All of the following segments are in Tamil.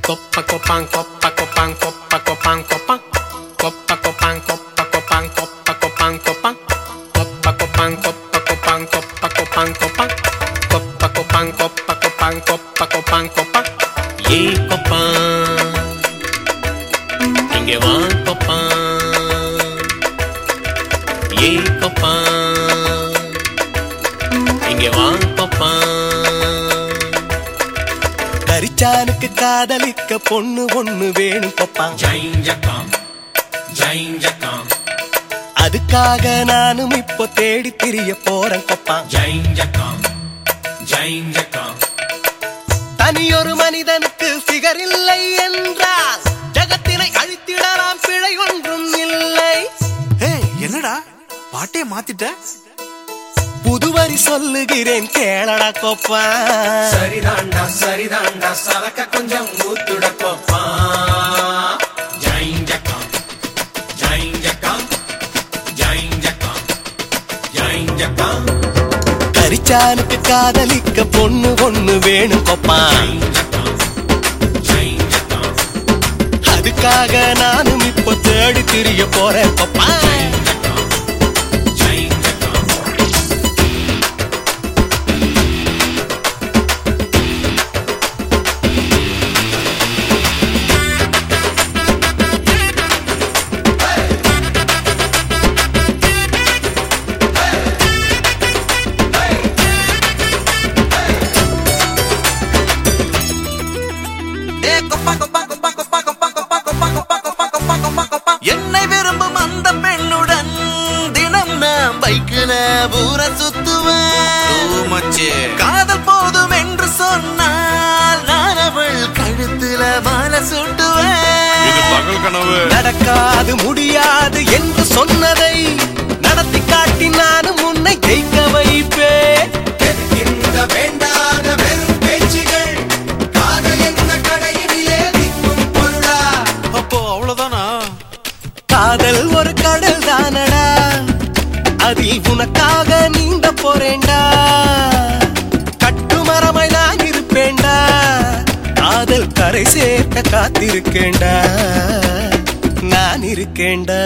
Copa copan copa copan copa copan copan copa copan copa copan copa copan copan copa copan copa copan copa copan copan copa copan copa copan copa copan copan ye copan inge va copan ye copan inge va copan கரிச்சானுக்கு காதலிக்க பொண்ணு ஒண்ணு வேணும் கொப்பா அதுக்காக நானும் இப்போ தேடி திரிய போறேன் கொப்பா தனியொரு மனிதனுக்கு ஃபிகர் இல்லை என்றால் ஜகத்தினை அழித்திடலாம், பிழை ஒன்றும் இல்லை. என்னடா பாட்டே மாத்திட்ட? புதுவரி சொல்லுகிறேன் கேளடா கோப்பா. சரிதாண்டா சரிதாண்டா சரக்க கொஞ்சம் ஊத்துட கோப்பா. கரிச்சானுக்கு காதலிக்க பொண்ணு ஒண்ணு வேணும் கொப்பா. அதுக்காக நானும் இப்போ தேடி திரிய போறேன் கொப்பா. என்னை விரும்பும் அந்த பெண்ணுடன் தினம் நான் பைக்கில ஊர சுத்துவேன். காதல் போதும் என்று சொன்னால் நான் அவள் கழுத்துல மாலை சுட்டுவேன். நடக்காது முடியாது என்று சொன்னதை நடத்தி காட்டி நானும் உன்னை ஜெயிக்க வைப்பேன். வேண்டாத வெறும் பேச்சுகள் காதல் என்ற கடையிலே நிற்கும் பொருளா? அப்போ அவ்வளவுதானா? காதல் ஒரு கடல் தானடா, அதில் உனக்காக நீந்த போறேன்டா. கட்டுமரமாய் நான் இருப்பேன்டா, காதல் கரை சேர்க்க காத்திருக்கேன்டா. நான் இருக்கேன்டா.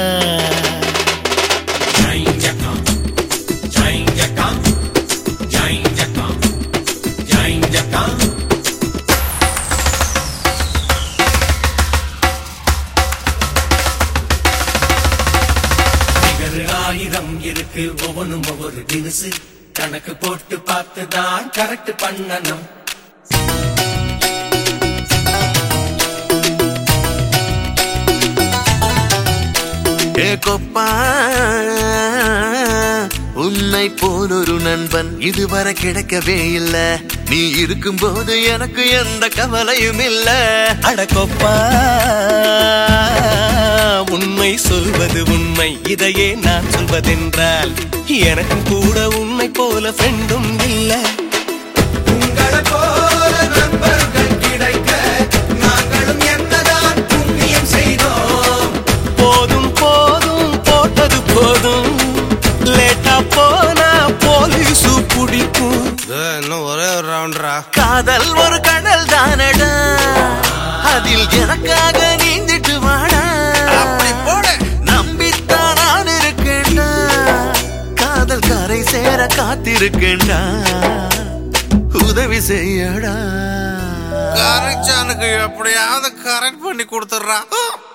ஆயிரம் இருக்கு ஒவ்வொன்றும் ஒவ்வொரு தினசு கணக்கு போட்டு பார்த்துதான் கரெக்ட் பண்ணணும். கொப்பா, உன்னை போல் ஒரு நண்பன் இதுவரை கிடைக்கவே இல்ல. நீ இருக்கும் போது எனக்கு எந்த கவலையும் இல்ல. அடக்கொப்பா, உண்மை சொல்வது உண்மை, இதையே நான் சொல்வதென்றால் எனக்கு கூட உன்னை போல ஃப்ரெண்டும் இல்ல. உங்களை போல நண்பர்கள் கிடைக்க நாங்களும் என்னதான் புண்ணியம் செய்தோம். போதும் போதும் போட்டது போதும், லேட்டா போனா போலீசு பிடிக்கும். இன்னும் ஒரே ஒரு ரவுண்டரா. காதல் ஒரு கடல் தானடா, அதில் எனக்காக நீந்திட்டு வாடா. அப்படி போட நம்பித்தான் நான் இருக்கேன்டா, காதல் கரை சேர காத்திருக்கேன்டா. உதவி செய்யடா. கரெக்டானுக்கு எப்படியாவது கரெக்ட் பண்ணி கொடுத்துடுறா.